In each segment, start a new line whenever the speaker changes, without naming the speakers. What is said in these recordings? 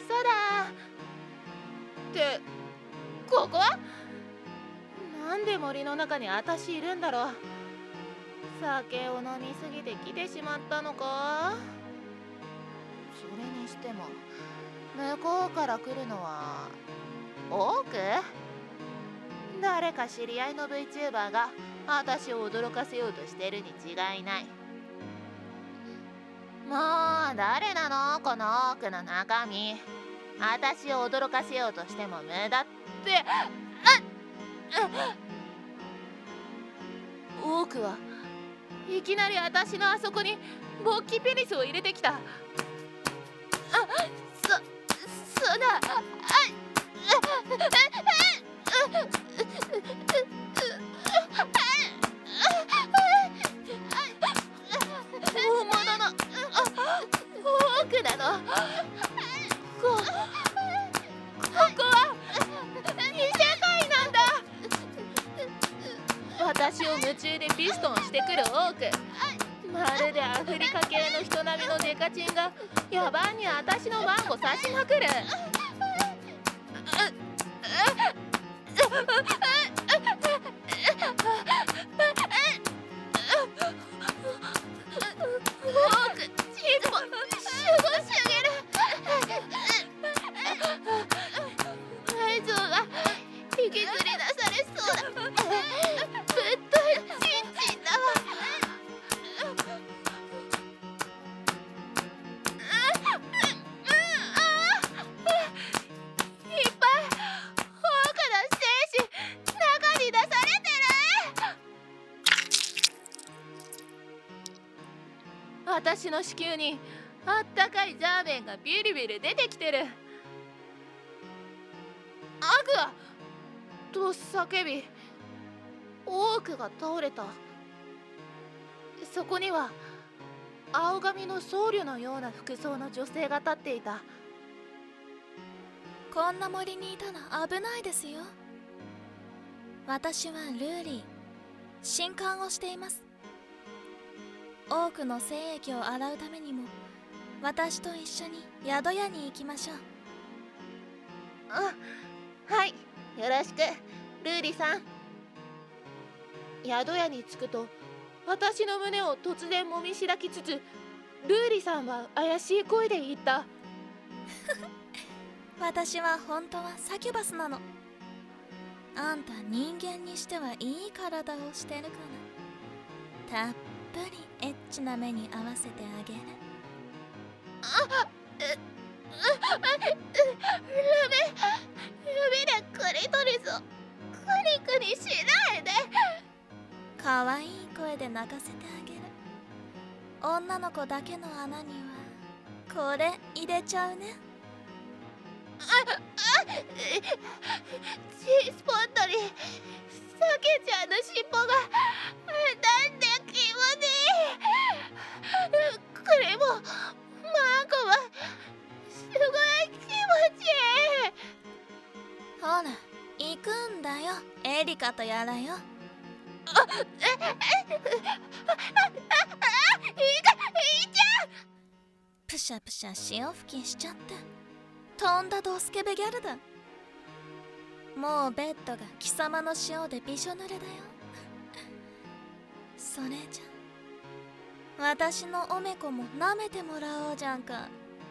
だ。ってここはなんで森の中に私いるんだろう。酒を飲みすぎて来てしまったのか。それにしても向こうから来るのは多く誰か知り合いの VTuber が私を驚かせようとしてるに違いない。もう誰なのこの奥の中身。私を驚かせようとしても無駄って。多くはいきなり私のあそこに勃起ペニスを入れてきた。そうだ。大物の多くなの。ここは異世界なんだ。私を夢中でピストンしてくる多く。まるでアフリカ系の人並みのデカチンが野蛮に私のマンゴ刺しまくる。多くチンポすごすぎる。内臓が引きずり出されそうだ。ぶっといチンチンだわ。いっぱい豪華な精子中に出されてる。私の子宮にあったかいジャーメンがビリビリ出てきてる。アグアと叫び、オークが倒れた。そこには青髪の僧侶のような服装の女性が立っていた。
こんな森にいたら危ないですよ。私はルーリー、神官をしています。多くの精液を洗うためにも私と一緒に宿屋に行きましょう。
はい、よろしくルーリさん。宿屋に着くと私の胸を突然もみしらきつつ、ルーリさんは怪しい声で言った。
私は本当はサキュバスなの。あんた人間にしてはいい体をしてるから、たっぷりエッチな目に合わせてあげる。
指でクリトリスをクニクニしないで。
かわいい声で泣かせてあげる。女の子だけの穴にはこれ入れちゃうね。
チースポットにサケちゃんの尻尾がなんで気持ちいい。これもマーコはすごい気持ちいい。
ほら行くんだよ、エリカとやらよ。
いいじゃん。
プシャプシャ潮吹きしちゃってとんだドスケベギャルだ。もうベッドが貴様の塩でびしょ濡れだよ。それじゃ私のおめこも舐めてもらおうじゃんか。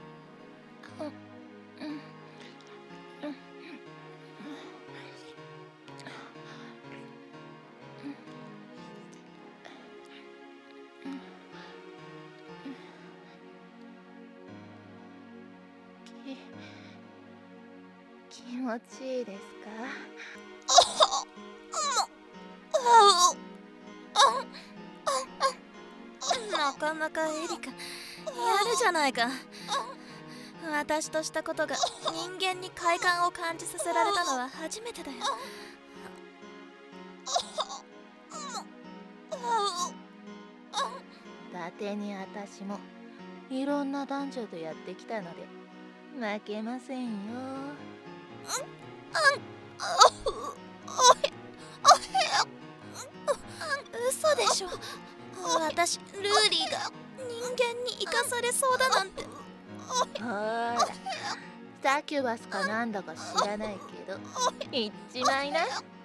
気持ちいいですか。
なかなかエリカやるじゃないか。私としたことが人間に快感を感じさせられたのは初めてだよ。
伊達に私もいろんな男女とやってきたので負けませんよ。
嘘でしょ。私ルーリーが人間に生かされそうだなんて。
ほらサキュバスかなんだか知らないけど行っちまいな。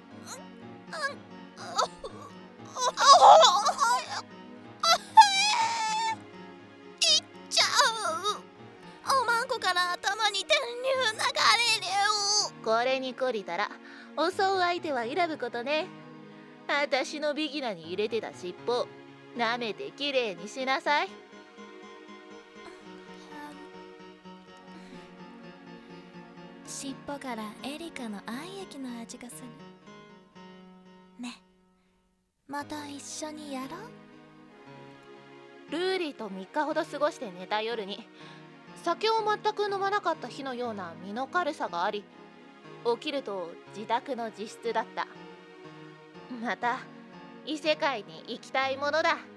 ちゃう。おまんこから頭に電流流れる。
これに懲りたら襲う相手は選ぶことね。私のビギナに入れてた尻尾舐めてきれいにしなさい。
尻尾からエリカの愛液の味がするね。また一緒にやろう。
ルーリーと3日ほど過ごして寝た夜に酒を全く飲まなかった日のような身の軽さがあり、起きると自宅の自室だった。また異世界に行きたいものだ。